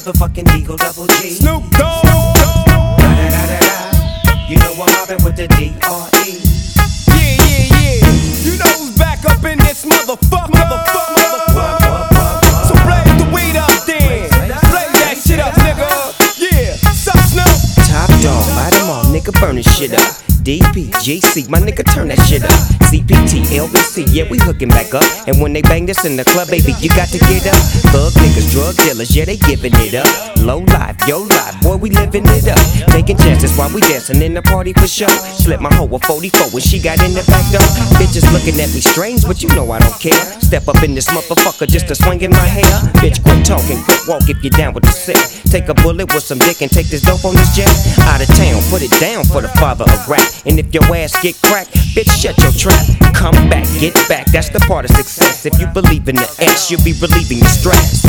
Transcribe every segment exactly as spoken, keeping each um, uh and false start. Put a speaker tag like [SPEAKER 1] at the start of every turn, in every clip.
[SPEAKER 1] motherfucking Deagle Double G.
[SPEAKER 2] Snoop Dogg.
[SPEAKER 1] You know I'm mobbing with the D R E.
[SPEAKER 2] Yeah, yeah, yeah. You know who's back up in this motherfucker. Motherfucker, motherfucker. So blaze the weed up then. Blaze that shit up, nigga. Yeah, sup, Snoop?
[SPEAKER 1] Top dog, light 'em all, nigga, burn this shit up. D P G C, my nigga, turn that shit up. C P T, L B C, yeah, we hooking back up. And when they bang this in the club, baby, you got to get up. Thug niggas, drug dealers, yeah, they giving it up. Low life, yo life, boy, we living it up. Taking chances while we dancing in the party for sure. Slip my hoe a forty-four when she got in the back door. Bitches looking at me strange, but you know I don't care. Step up in this motherfucker just to swing in my hair. Bitch, quit talking, quit walk if you're down with the sick. Take a bullet with some dick and take this dope on this jet. Out of town, put it down for the father of rap. And if your ass get cracked, bitch, shut your trap. Come back, get back, that's the part of success. If you believe in the X, you'll be relieving your stress.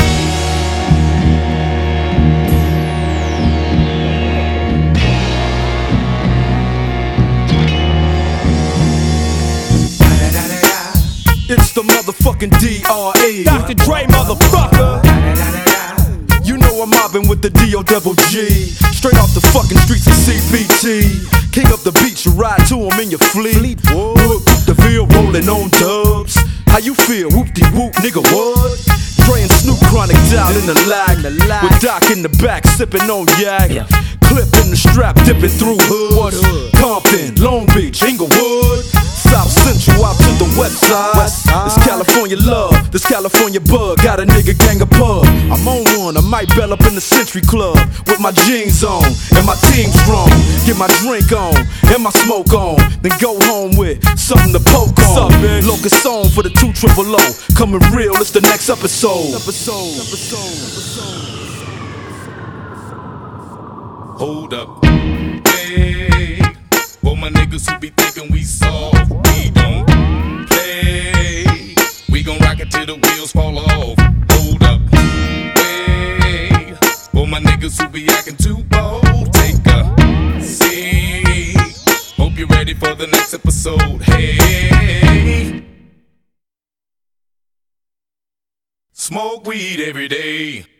[SPEAKER 2] It's the motherfucking D R E. Doctor Dre, motherfucker. You know I'm mobbing with the D O double G. Straight off the fucking streets of C P T. King up the beach, you ride to him in your fleet. Whoop, the Ville rolling on dubs. How you feel? Whoop-de-whoop, nigga, what? Dre and Snoop Chronic down in the lag. With Doc in the back, sipping on yak. Clip in the strap, dipping through hoods. Compton, Long Beach, Inglewood. South Central out to the west side. This California love, this California bug. Got a nigga gang of pub. I'm on one, I might bell up in the Century Club with my jeans on and my team strong. Get my drink on and my smoke on. Then go home with something to poke on. Locust song for the two triple O. Coming real, it's the next episode. Episode, episode, episode.
[SPEAKER 3] Hold up, hey. For my niggas who be thinking we soft, we don't play. We gon' rock it till the wheels fall off. Hold up, hey. For my niggas who be acting too bold, take a seat. Hope you're ready for the next episode. Hey, smoke weed every day.